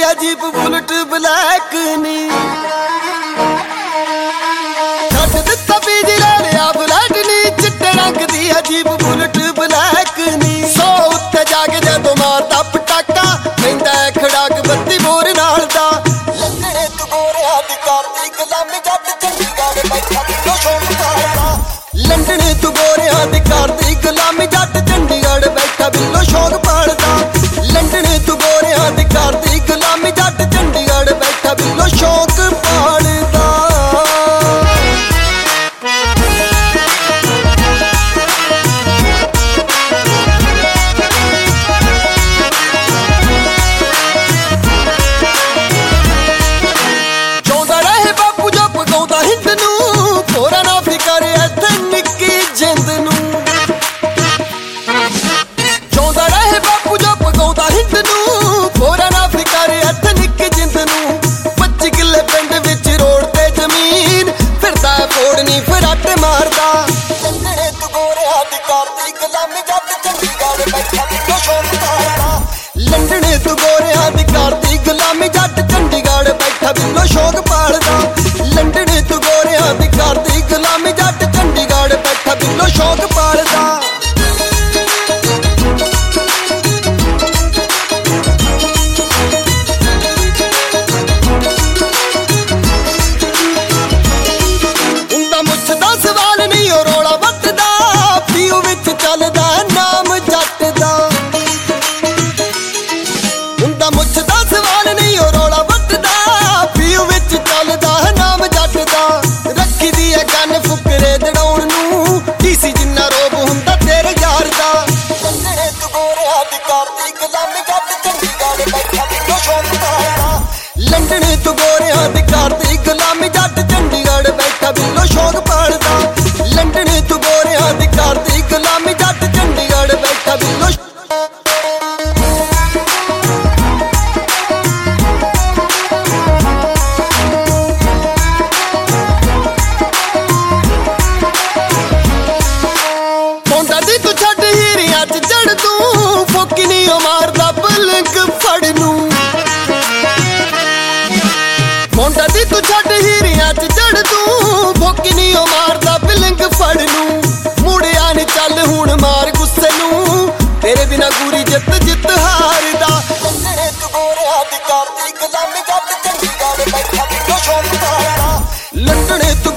jeep bullet black नी छड्ड दित्ता बीजी ले लिया बुलेट नी चिट्टे रंग दी जीप बुलेट ब्लैक नी 100 उत्ते जाके जदों मारदा पटाका पैंदा खड़ाक बत्ती बोर नाल दा लंघणे तू गोरिया दी करदी गुलामी जट चंडीगढ़ बैठा बिल्लो शौक पालदा लंघणे तू गोरिया दी करदी गुलामी जट चंडीगढ़ बैठा बिल्लो शौक पालदा लंघणे तू गोरिया दी करदी गुलामी जट चंडीगढ़ बैठा बिल्लो शौक पालदा मारदा लंघणे तू गोरिया दी करदी गुलामी जट चंडीगढ़ बैठा बिल्लो शौक पालदा लंघणे तू गोरिया दी करदी गुलामी जट चंडीगढ़ बैठा बिल्लो शौक पालदा लंघणे तू गोरिया दी करदी गुलामी जट चंडीगढ़ बैठा बिल्लो शौक पालदा लंघणे तू गोरिया दी करदी गुलामी जट चंडीगढ़ बैठा बिल्लो शौक पालदा लंघणे तू गोरिया दी करदी गुलामी जट चंडीगढ़ बैठा बिल्लो पौंदा दी तू छड्ड हीरियां च चढ़ तू फोकी नी मारदा पलंग फड़ नूं मुंडा दी तू छड्ड हीरियां च चढ़ तू फोकी नी मारदा पलंग फड़ नूं मुड़िया नी चल हुण मार गुस्से नूं तेरे बिना पूरी जित हारदा लंघणे तू गोरिया दी करदी गुलामी जट चंडीगढ़ बैठा बिल्लो शौक पालदा लंघणे